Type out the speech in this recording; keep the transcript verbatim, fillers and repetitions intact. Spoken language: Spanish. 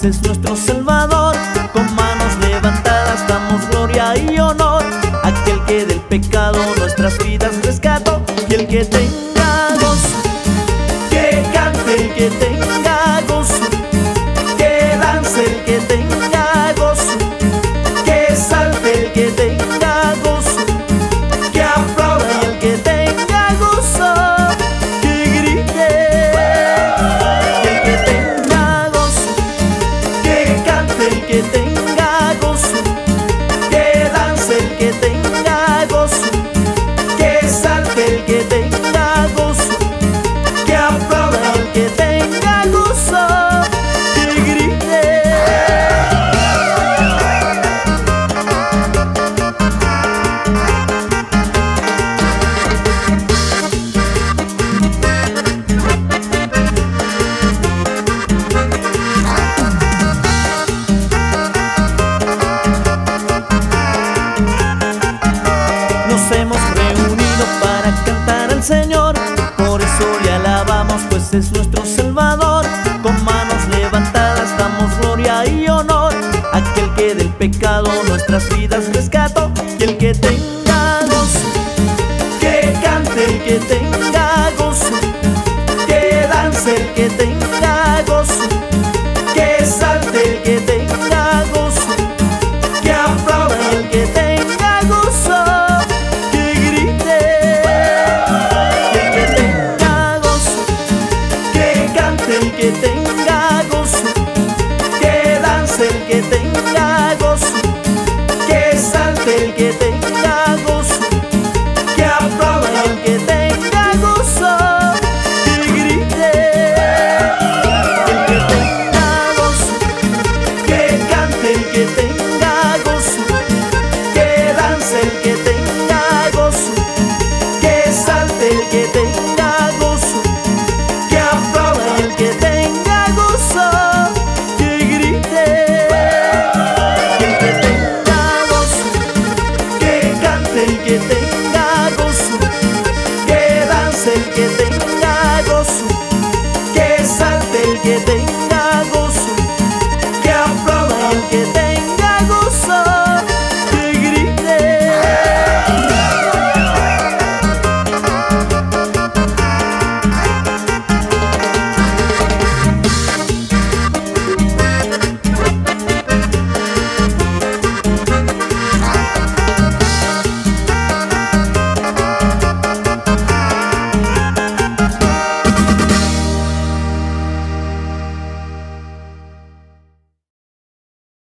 pues es nuestro Salvador. Con manos levantadas damos gloria y honor a aquel que del pecado nuestras vidas rescató. Y el que tenga gozo, que cante; el que tenga gozo, que dance; el que tenga gozo, que salte; el que tenga gozo, que aplauda; y el que tenga gozo, que grite. Y el que tenga gozo, que cante; el que tenga gozo, que dance; el que tenga gozo, que salte; el que tenga gozo, que aplauda; y el que tenga gozo, que grite. Nos hemos reunido para cantar al Señor, por eso le alabamos, pues es nuestro Salvador. Con manos levantadas damos gloria y honor a aquel que del pecado nuestras vidas rescató.